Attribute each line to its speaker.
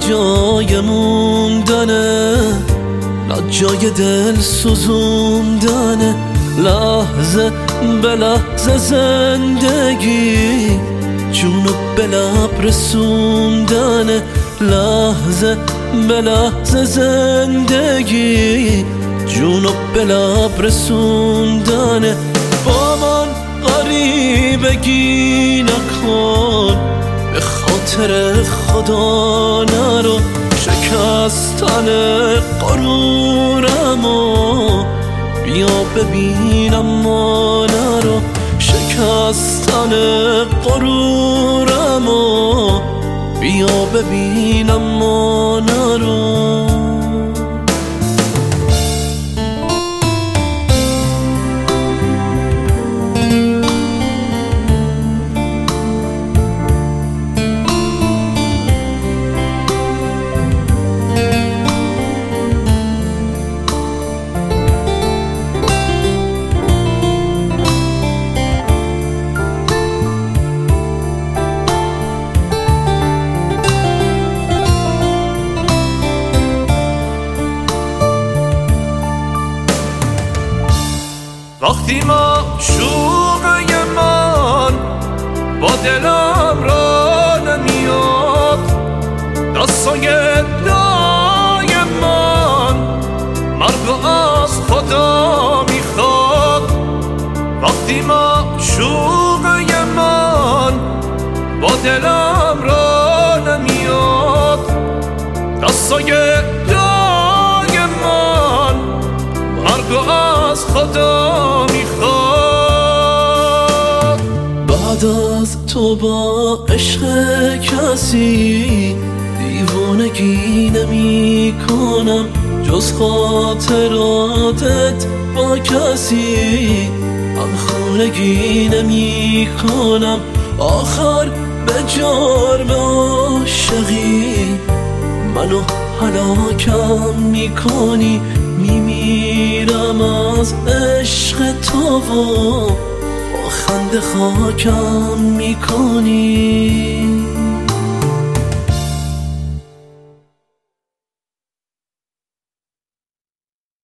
Speaker 1: جای موندنه، نه جای دل سوزوندنه. لحظه به لحظه زندگی جونو به لب رسوندنه. لحظه به لحظه زندگی جونو به لب رسوندنه. با من غریبگی نکن، به خاطر خدا نرو. شکستن غرورمو بیا ببینم ما نرو. شکستن غرورمو بیا ببینم ما نرو.
Speaker 2: وقتی معشوقه من با دلم را نمیاد، دستای دای من مرگ از خدا میخواد. وقتی معشوقه من با دلم را نمیاد، دستای دای من مرگ از خدا میخواد.
Speaker 1: بعد از تو با عشق کسی دیوانگی نمی کنم، جز خاطراتت با کسی همخونگی نمی کنم. آخر به جرم عاشقی منو هلاکم میکنی. میمیرم از عشق تو و با خنده خاکم میکنی.